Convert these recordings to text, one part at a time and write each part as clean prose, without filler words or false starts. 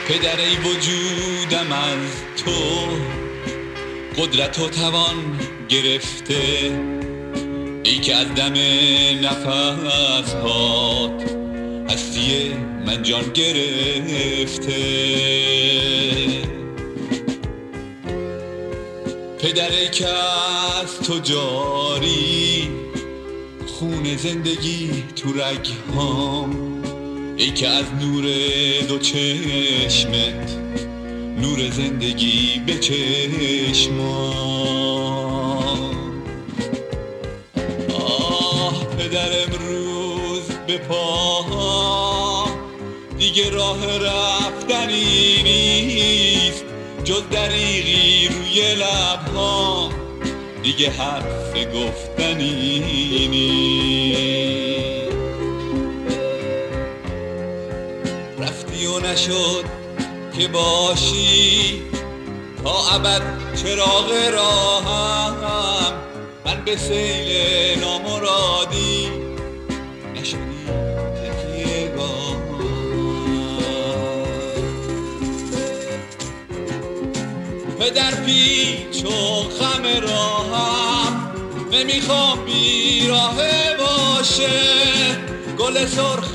پدر ای وجودم از تو قدرت و توان گرفته، ای که از دم نفس هات هستی من جان گرفته. پدر ای که از تو جاری خون زندگی تو رگهام، ای که از نور دو چشمت نور زندگی به چشمام. آه پدر امروز به پاهام دیگه راه رفتنی نیست، جز دریغی روی لبهام دیگه حرف گفتنی نیست. رفتی و نشد که باشی تا ابد چراغ راهم، من به سیل نامرادی نشدی تکیه گاهم. پدر پیچ و خم راهم نمیخوام بیراهه باشه، گل سرخ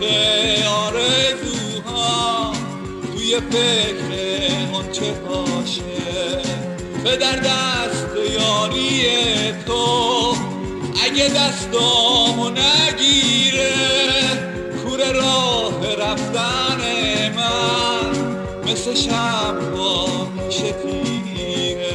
آرزوها توی فکر غنچه باشه. پدر دست یاری تو اگه دستامو نگیره، کوره راه رفتن من مثل شمع میشه تیره.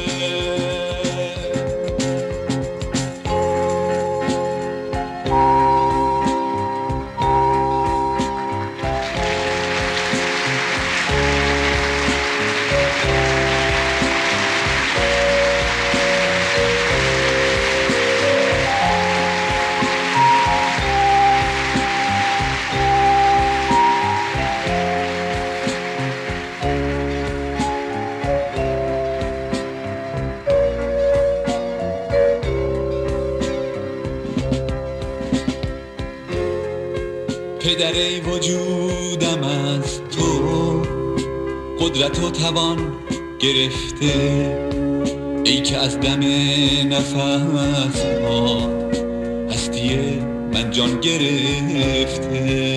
پدر ای وجودم از تو قدرت و توان گرفته، ای که از دم نفس ها هستی من جان گرفته.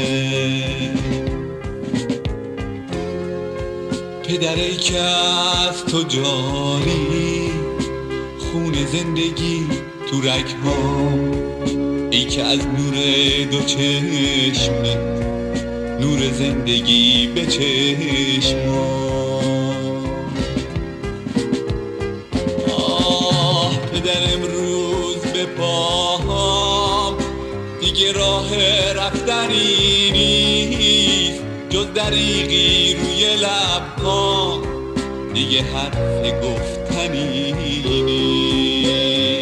پدر ای که از تو جاری خون زندگی تو رگهام، ای که از نور دو چشمت نور زندگی به چشمام. آه پدر امروز به پاهام دیگه راه رفتنی نیست، جز دریغی روی لبهام دیگه حرف گفتنی نیست.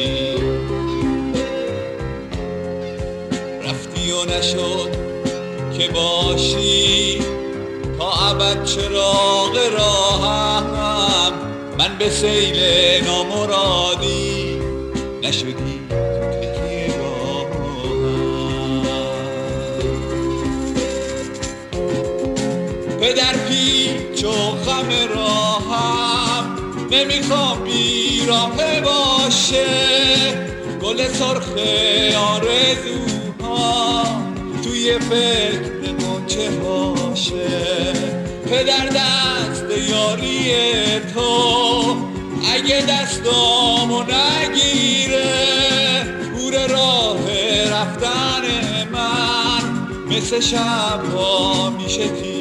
رفتی و نشد که باشی تا ابد چراغ راهم، من به سیل نامرادی نشدی تکیه گاهم. پدر پیچ و خم راهم نمیخوام بیراهه باشه، گل سرخ آرزوها توی فکر غنچه باشه. پدر دست یاری تو اگه دستامو نگیره، کوره راه رفتن من مثل شب‌ها میشه تیره.